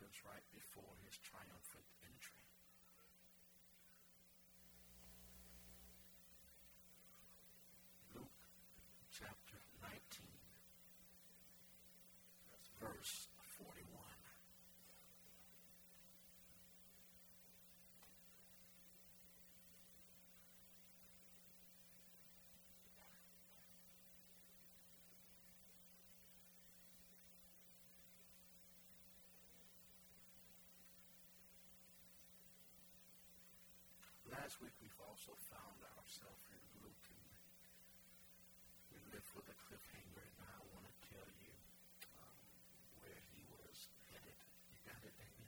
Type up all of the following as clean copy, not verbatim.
happens right before his triumphant entry. Luke chapter 19, verse 41. Last week we've also found ourselves in Luke, and we lived with a cliffhanger, and I want to tell you where he was headed. You got it, David?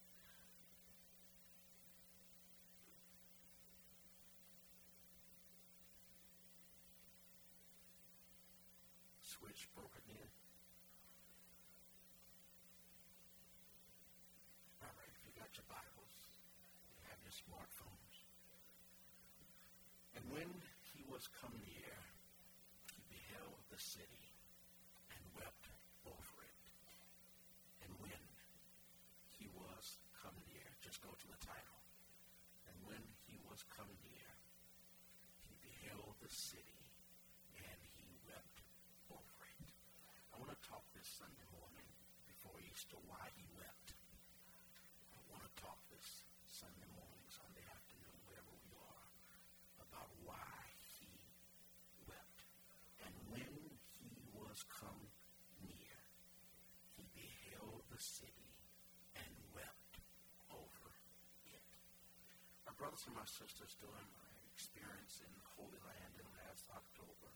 Switch broken in. All right, if you got your Bibles, you have your smartphones. And when he was come near, he beheld the city and wept over it. And when he was come near, just go to the title. And when he was come near, he beheld the city and he wept over it. I want to talk this Sunday morning before Easter why he wept. I want to talk this Sunday morning, Sunday afternoon, wherever we are, about why he wept. And when he was come near, he beheld the city and wept over it. My brothers and my sisters, during my experience in the Holy Land in last October,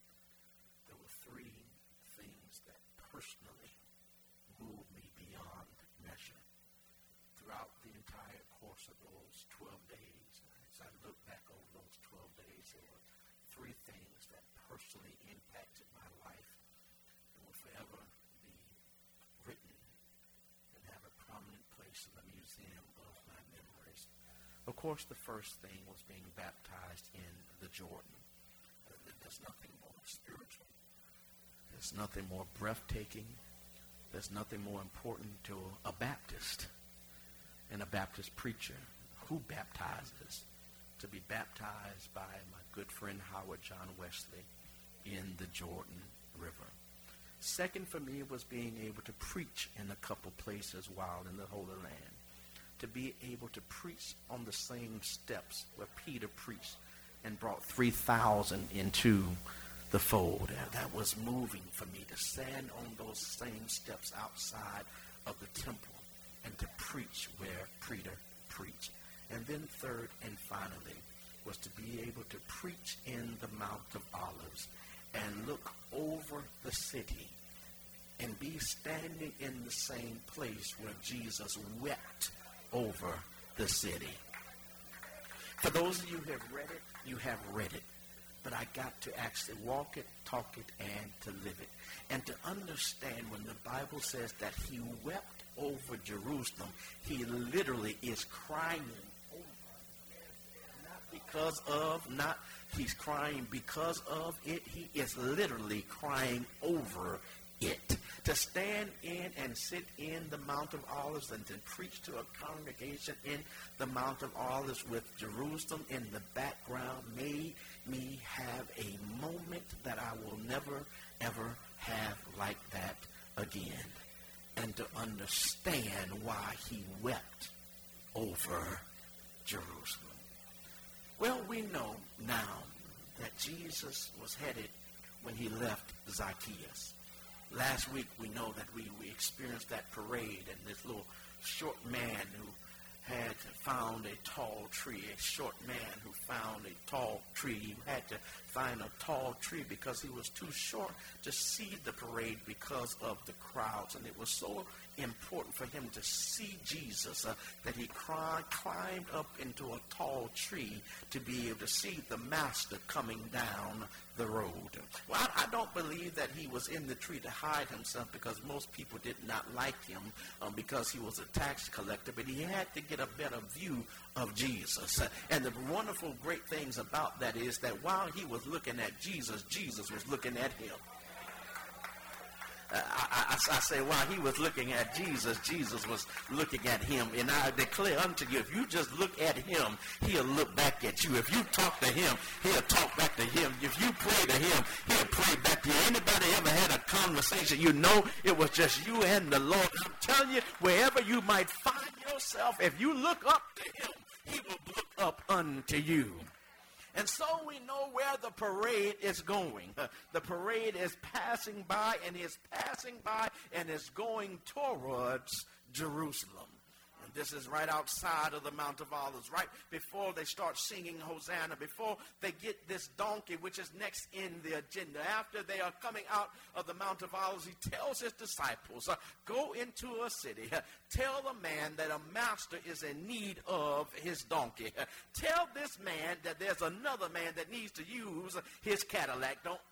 there were three things that personally moved me beyond measure. Throughout the entire course of those 12 days, as I look back over those 12 days, there were three things that personally impacted my life and will forever be written and have a prominent place in the museum of my memories. Of course, the first thing was being baptized in the Jordan. There's nothing more spiritual. There's nothing more breathtaking. There's nothing more important to a Baptist and a Baptist preacher who baptizes, to be baptized by my good friend Howard John Wesley in the Jordan River. Second for me was being able to preach in a couple places while in the Holy Land. To be able to preach on the same steps where Peter preached and brought 3,000 into the fold. That was moving for me to stand on those same steps outside of the temple and to preach where Peter preached. And then third and finally was to be able to preach in the Mount of Olives and look over the city and be standing in the same place where Jesus wept over the city. For those of you who have read it, you have read it. But I got to actually walk it, talk it, and to live it. And to understand when the Bible says that he wept over Jerusalem, he literally is crying over. He's crying because of it. He is literally crying over it. To stand in and sit in the Mount of Olives and to preach to a congregation in the Mount of Olives with Jerusalem in the background made me have a moment that I will never, ever have like that again. And to understand why he wept over Jerusalem. Well, we know now that Jesus was headed when he left Zacchaeus. Last week, we know that we experienced that parade and this little short man who had found a tall tree, a short man who found a tall tree. He had to find a tall tree because he was too short to see the parade because of the crowds. And it was so important for him to see Jesus that he climbed up into a tall tree to be able to see the master coming down the road. Well, I don't believe that he was in the tree to hide himself because most people did not like him because he was a tax collector, but he had to get a better view of Jesus. And the wonderful great things about that is that while he was looking at Jesus, Jesus was looking at him. I say, while he was looking at Jesus, Jesus was looking at him. And I declare unto you, if you just look at him, he'll look back at you. If you talk to him, he'll talk back to him. If you pray to him, he'll pray back to you. Anybody ever had a conversation, you know it was just you and the Lord. I'm telling you, wherever you might find yourself, if you look up to him, he will look up unto you. And so we know where the parade is going. The parade is passing by and is going towards Jerusalem. And this is right outside of the Mount of Olives, right before they start singing Hosanna, before they get this donkey, which is next in the agenda. After they are coming out of the Mount of Olives, he tells his disciples, go into a city, tell the man that a master is in need of his donkey. Tell this man that there's another man that needs to use his Cadillac. Don't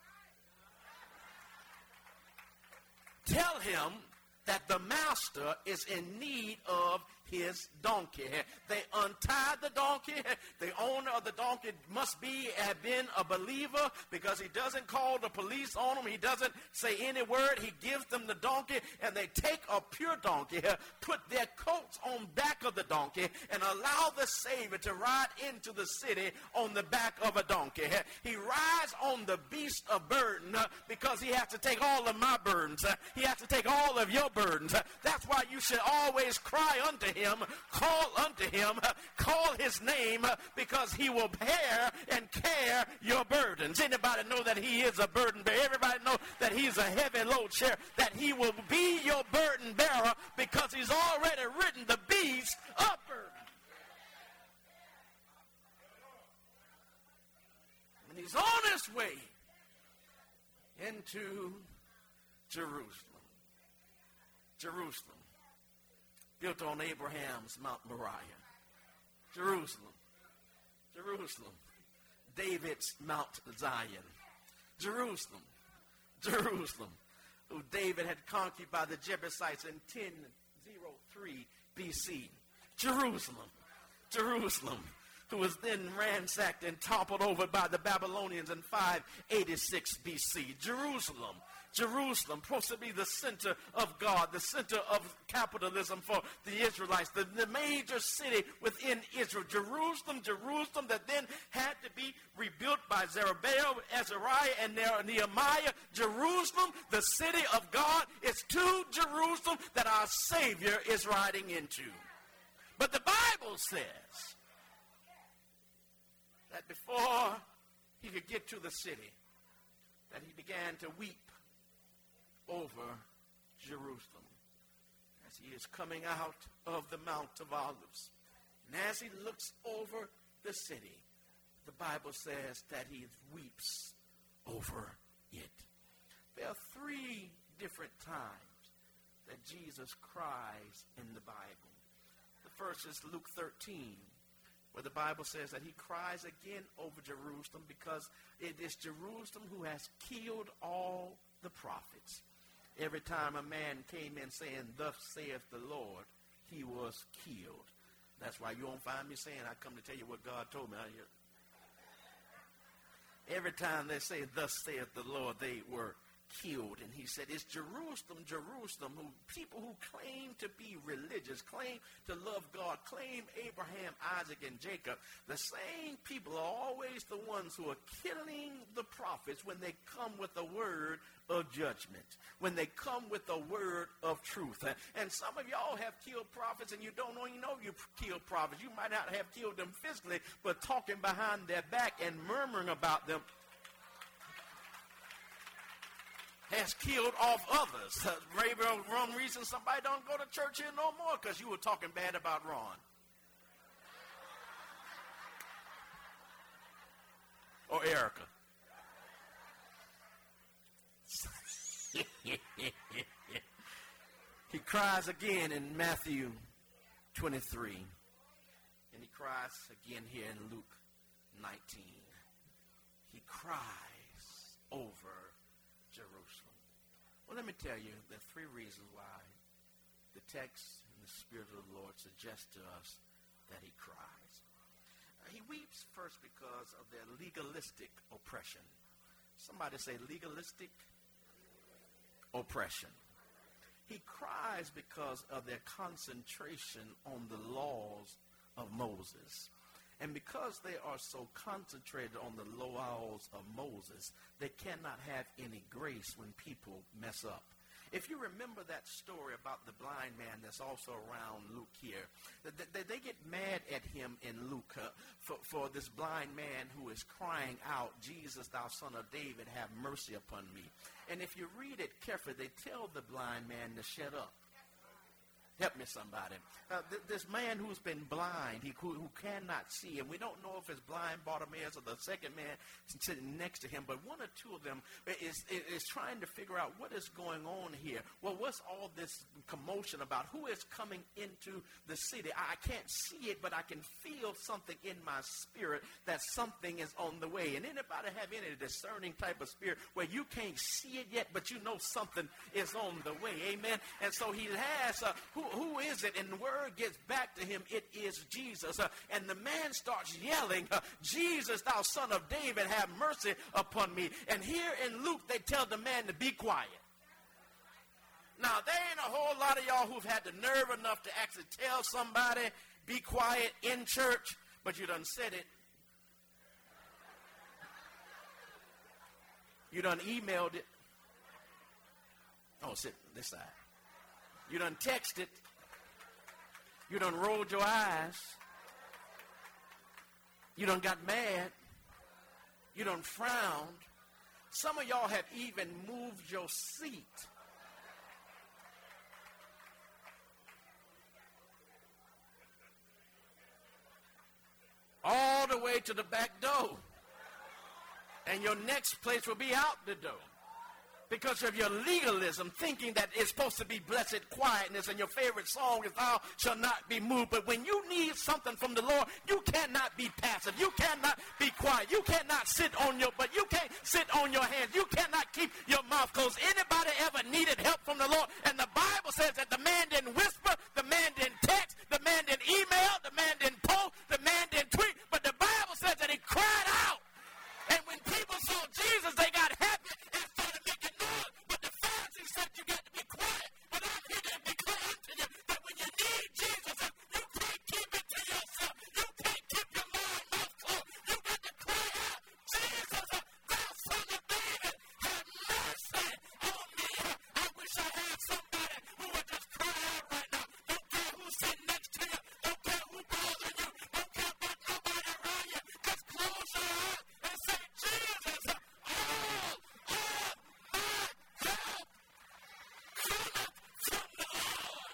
tell him that the master is in need of his donkey. They untied the donkey. The owner of the donkey must have been a believer, because he doesn't call the police on them. He doesn't say any word. He gives them the donkey, and they take a pure donkey, put their coats on back of the donkey, and allow the Savior to ride into the city on the back of a donkey. He rides on the beast of burden because he has to take all of my burdens. He has to take all of your burdens. That's why you should always cry unto him, call unto him, call his name, because he will bear and carry your burdens. Anybody know that he is a burden bearer? Everybody know that he's a heavy load share, that he will be your burden bearer because he's already ridden the beast of burden. And he's on his way into Jerusalem. Jerusalem, built on Abraham's Mount Moriah. Jerusalem, Jerusalem, David's Mount Zion. Jerusalem, Jerusalem, who David had conquered by the Jebusites in 1003 BC. Jerusalem, Jerusalem, who was then ransacked and toppled over by the Babylonians in 586 BC. Jerusalem, Jerusalem, supposed to be the center of God, the center of capitalism for the Israelites, the major city within Israel. Jerusalem, Jerusalem, that then had to be rebuilt by Zerubbabel, Azariah, and Nehemiah. Jerusalem, the city of God, is to Jerusalem that our Savior is riding into. But the Bible says that before he could get to the city, that he began to weep over Jerusalem as he is coming out of the Mount of Olives. And as he looks over the city, the Bible says that he weeps over it. There are three different times that Jesus cries in the Bible. The first is Luke 13, where the Bible says that he cries again over Jerusalem because it is Jerusalem who has killed all the prophets. Every time a man came in saying, thus saith the Lord, he was killed. That's why you won't find me saying, I come to tell you what God told me. Every time they say, thus saith the Lord, they were killed. And he said, it's Jerusalem, Jerusalem, who people who claim to be religious, claim to love God, claim Abraham, Isaac, and Jacob. The same people are always the ones who are killing the prophets when they come with a word of judgment, when they come with a word of truth. And some of y'all have killed prophets and you don't even know you killed prophets. You might not have killed them physically, but talking behind their back and murmuring about them has killed off others. Maybe one reason somebody don't go to church here no more, because you were talking bad about Ron. Or Erica. He cries again in Matthew 23. And he cries again here in Luke 19. He cries over Jerusalem. Well, let me tell you, there are three reasons why the text and the Spirit of the Lord suggest to us that he cries. He weeps first because of their legalistic oppression. Somebody say legalistic oppression. He cries because of their concentration on the laws of Moses. And because they are so concentrated on the laws of Moses, they cannot have any grace when people mess up. If you remember that story about the blind man that's also around Luke here, they get mad at him in Luke for this blind man who is crying out, Jesus, thou son of David, have mercy upon me. And if you read it carefully, they tell the blind man to shut up. Help me, somebody. This man who's been blind, who cannot see, and we don't know if it's blind Bartimaeus or the second man sitting next to him, but one or two of them is trying to figure out what is going on here. Well, what's all this commotion about? Who is coming into the city? I can't see it, but I can feel something in my spirit that something is on the way. And anybody have any discerning type of spirit where you can't see it yet, but you know something is on the way? Amen. And so he has, who is it? And the word gets back to him, it is Jesus. And the man starts yelling, Jesus, thou son of David, have mercy upon me. And here in Luke, they tell the man to be quiet. Now, there ain't a whole lot of y'all who've had the nerve enough to actually tell somebody, be quiet in church, but you done said it. You done emailed it. Oh, sit this side. You done texted. You done rolled your eyes. You done got mad. You done frowned. Some of y'all have even moved your seat. All the way to the back door. And your next place will be out the door. Because of your legalism, thinking that it's supposed to be blessed quietness, and your favorite song is thou shall not be moved. But when you need something from the Lord, you cannot be passive. You cannot be quiet. You cannot sit on your butt. You can't sit on your hands. You cannot keep your mouth closed. Anybody ever needed help from the Lord? And the Bible says that the man didn't whisper, the man didn't text, the man didn't email, the man didn't post, the man didn't tweet. But the Bible says that he cried out. And when people saw Jesus, they got happy and started making noise. But the Pharisees said you got to be quiet. But I'm here to declare unto you that when you need Jesus, you can't keep it to yourself. You can't keep your mouth closed. You got to cry out, Jesus, thou son of David, have mercy on me. I wish I had somebody who would just cry out right now. Don't care who's sitting next to you. Don't care who bothering you. Don't care about nobody around you. Just close your eyes and say, Jesus, all of my help cometh from the Lord.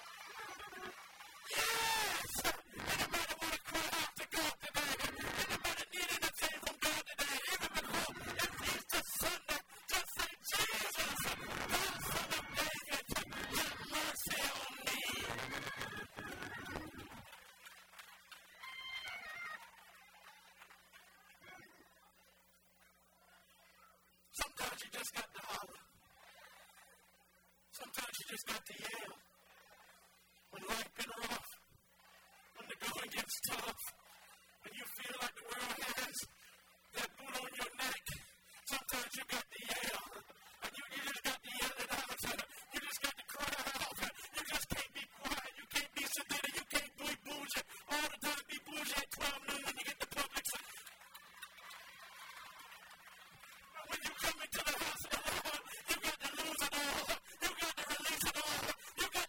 Yes! Anybody want to cry out to God today? Anybody need anything from God today? Even before it's Easter Sunday, just say, Jesus, thou son of David, have mercy on me. Sometimes you just got to holler. Sometimes you just got to yell. When life been rough, when the going gets tough, when you feel like the world has that boot on your neck, sometimes you got to yell. And you just got to yell it out. You just got to cry out. You just can't be quiet. You can't be sedated. You can't be bougie. All the time be bougie at 12 noon when you get to Publix. When you come into the house of the Lord, you got to lose it all. You got to release it all. You got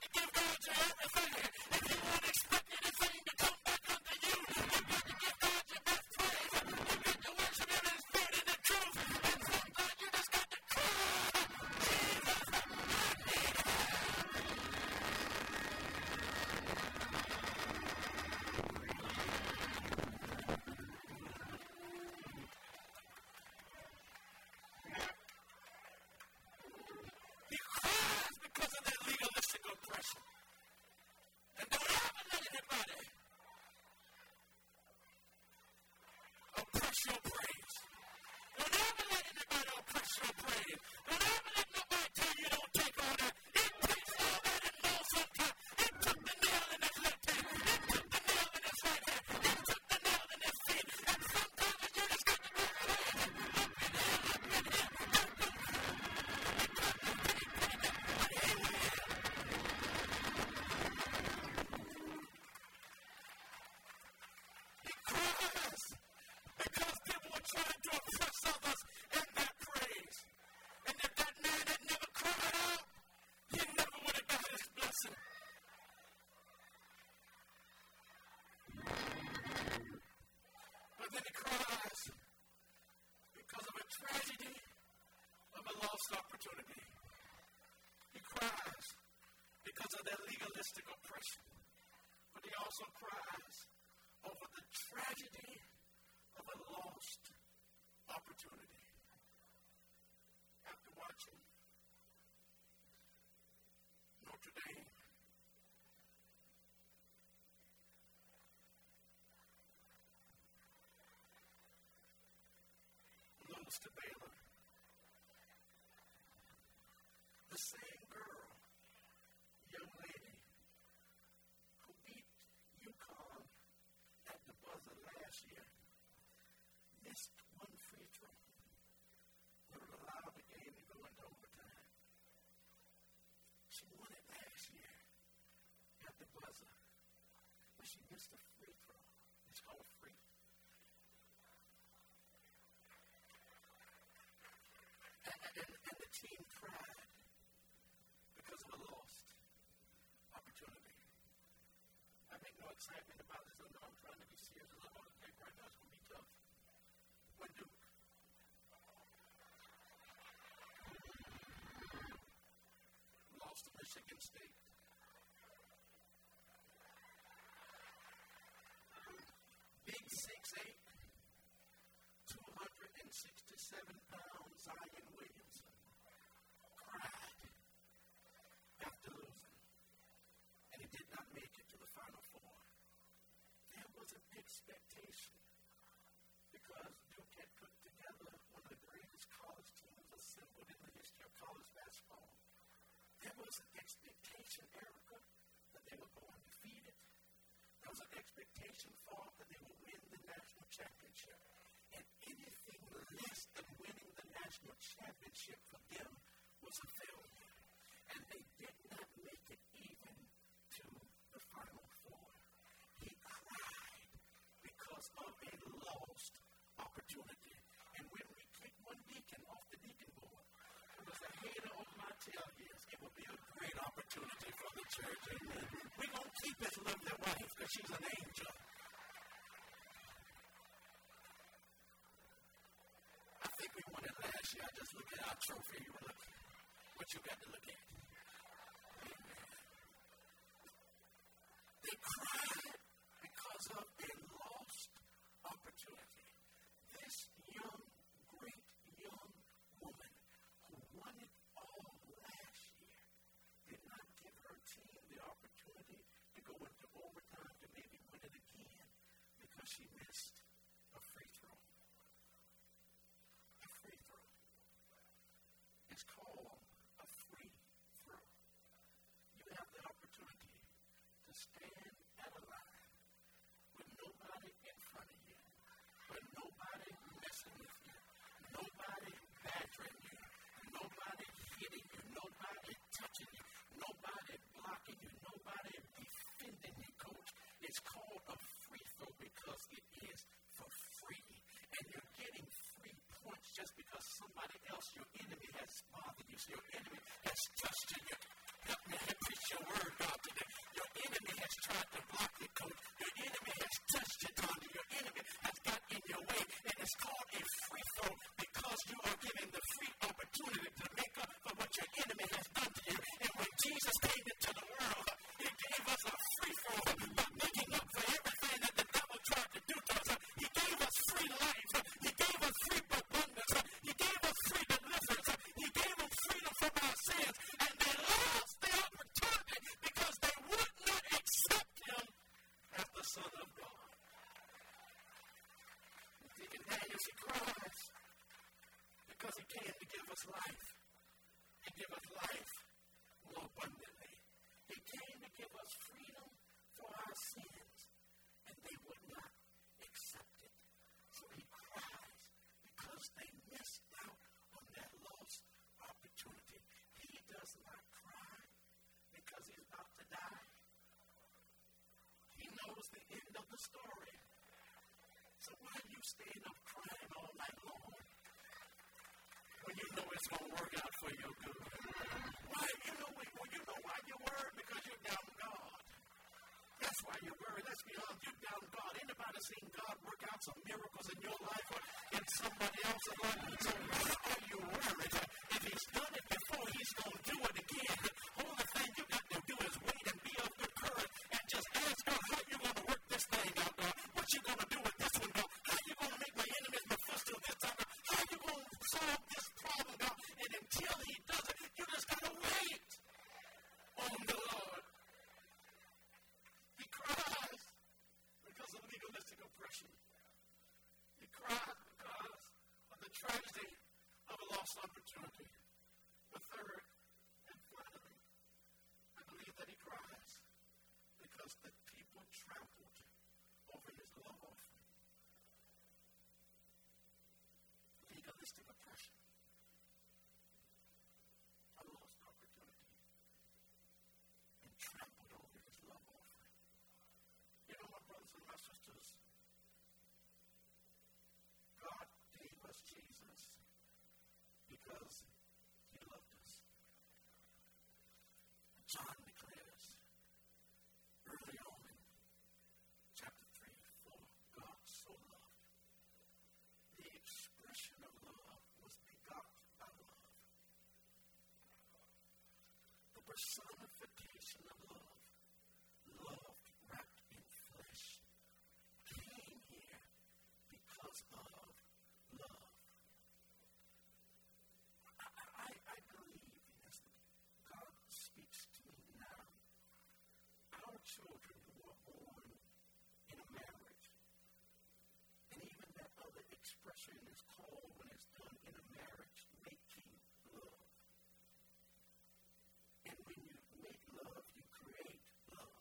lose to Baylor. The same girl, young lady, who beat UConn at the buzzer last year, missed one free throw. Would have allowed the game to go into overtime. She won it last year at the buzzer, but she missed a free throw. It's called free. And the team cried because of a lost opportunity. I make no excitement about this. I know I'm trying to be serious. I love all the paper right now. It's going to be tough. When Duke lost to Michigan State. Big 6'8", 267-pound Zion Williamson cried after losing, and he did not make it to the Final Four. There was an expectation because Duke had put together one of the greatest college teams assembled in the history of college basketball. There was an expectation, Erica, that they would go undefeated. There was an expectation for that they would win the national championship. And anything less than winning the national championship for them was a failure. And they did not make it even to the Final Four. He cried because of a lost opportunity. And when we kicked one deacon off the deacon board, it was a hater on my tail. Yes, it would be a great opportunity for the church. Amen. We're going to keep his lovely wife because she's an angel. I think we won it last year. I just look at our trophy. You look what you got to look at. Amen. They cried because of a lost opportunity. This young, great young woman who won it all last year did not give her team the opportunity to go into overtime to maybe win it again because she missed a free throw. A free throw. It's called a free throw. You have the opportunity to stand at a line with nobody in front of you, with nobody messing with you, nobody badgering you, nobody hitting you, nobody touching you, nobody blocking you, nobody defending you, coach. It's called a free throw because it is for free. And you're getting free points just because somebody else, your enemy, has bothered you. So your enemy has touched you. Help me preach your word, God, today. Your enemy has tried to block you, coach. Your enemy has touched you, Tony. Your enemy has got in your way. And it's called a free throw because you are giving the free opportunity to make up for what your enemy has done to you. And when Jesus came into the world, he gave us a free throw by making up for everything that the devil tried to do to us. He gave us free life. He gave us free abundance. He gave us free deliverance. He gave us freedom from our sins. And they lost the opportunity because they would not accept him as the Son of God. Deacon Daniel, he cries because he came to give us life and give us life more abundantly. He came to give us freedom for our sins, and they would not accept it. So he cries because they missed out on that lost opportunity. He does not cry because he's about to die. He knows the end of the story. So why are you staying up crying all night long when you know it's going to work out for your good? Why? You know why you're worried? Because you're doubting God. That's why you're worried. Let's be honest. You're doubting God. Anybody seen God work out some miracles in your life or in somebody else's life? So why are you worried? If he's done it before, he's going to do it again. The only thing you got to do is wait and be of good courage and just ask God, how you going to work this thing out, God? What you going to do with this one, God? How you going to make my enemies my footstool this time, God? How you going to solve this problem, God? And until he does it, you just got to wait on the Lord. He cries because of legalistic oppression. He cries because of the tragedy personification of love, love wrapped in flesh, came here because of love. I believe as God speaks to me now, our children who are born in a marriage, and even that other expression is called when it's done in a marriage, making love. And when you make love, you create love.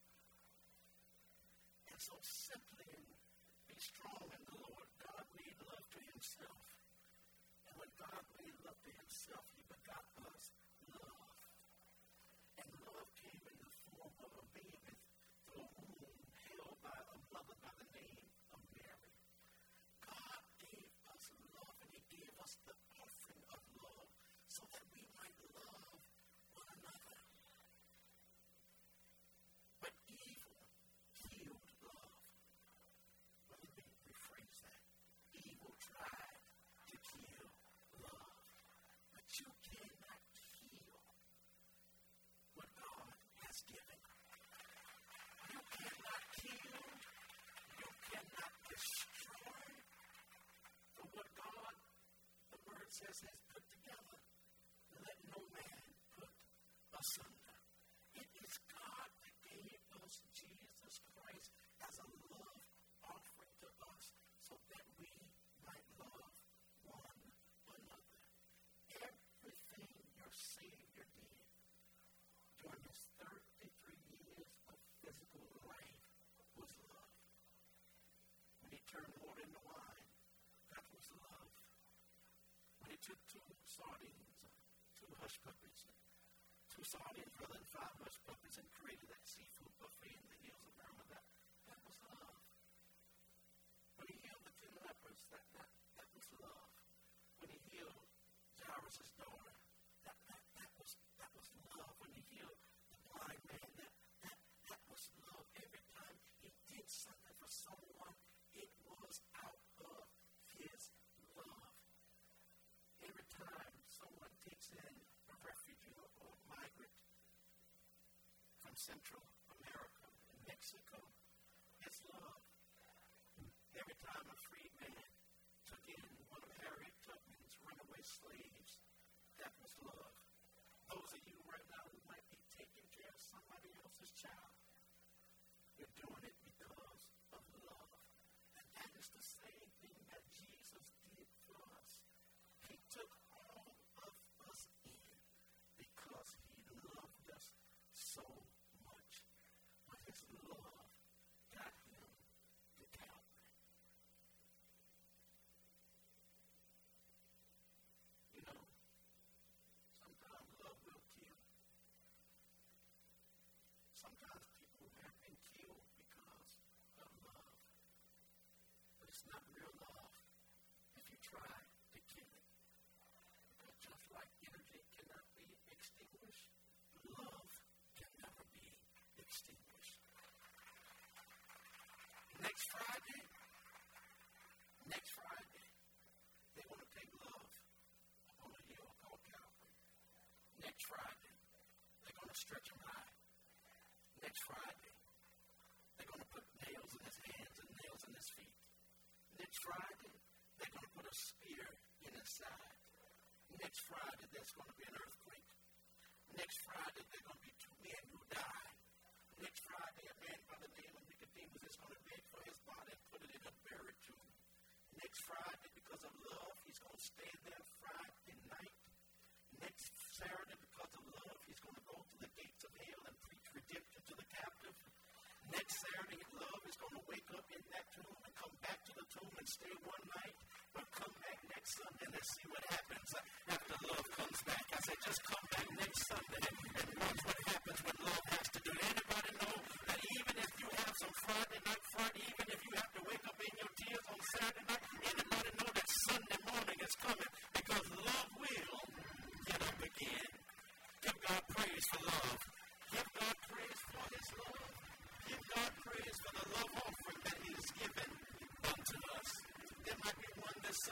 And so simply be strong in the Lord. God made love to himself. And when God made love to himself, he begot us love. And love came in the form of a baby through a womb held by a mother by the name of Mary. God gave us love, and he gave us the offering of love so that we might love one another. But evil killed love. Well, let me rephrase that. Evil tried to kill love. But you cannot kill what God has given. You cannot kill. You cannot destroy. For what God, the word says, has put together, let no man put asunder. It is God that gave us Jesus Christ as a love offering to us so that we might love one another. Everything your Savior did during his 33 years of physical life was love. When he turned water into wine, that was love. When he took two sardines, two hush puppies, two sardines rather than 5 hush puppies, and created that seafood buffet in the hills of Burma, that was love. When he healed the 10 lepers, that was love. When he healed Jairus' daughter, that was love. When he healed the blind man, that was love. Every time he did something for someone, it was out of his love. Every time someone takes in a refugee or a migrant from Central America and Mexico, it's love. Every time a free man took in one of Harriet Tubman's runaway slaves, that was love. Those of you right now who might be taking care of somebody else's child, you're doing it because of love. And that is the same thing that Jesus did for us. He took all of us in because he loved us so much. But his love got him to Calvary. You know, sometimes love will kill. Sometimes people have been killed because of love. But it's not real love if you try to kill it. Because just like energy cannot be extinguished, love can never be extinguished. Next Friday, they're going to take love on a hill called Calvary. Next Friday, they're going to stretch him high. Next Friday, they're going to put nails in his hands and nails in his feet. Next Friday, they're going to put a spear in his side. Next Friday, there's going to be an earthquake. Next Friday, there are going to be 2 men who die. Next Friday, a man by the name of Nicodemus is going to beg for his body and put it in a buried tomb. Next Friday, because of love, he's going to stay there Friday night. Next Saturday, because of love, he's going to go to the gates of hell and preach redemption to the captive. Next Saturday, love is going to wake up in that tomb and come back to the tomb and stay one night. But come back next Sunday and let's see what happens after love comes back. I said, just come back next Sunday and watch what happens when love has to do. Anybody know that even if you have some Friday night fright, even if you have to wake up in your tears on Saturday night, anybody know that Sunday morning is coming?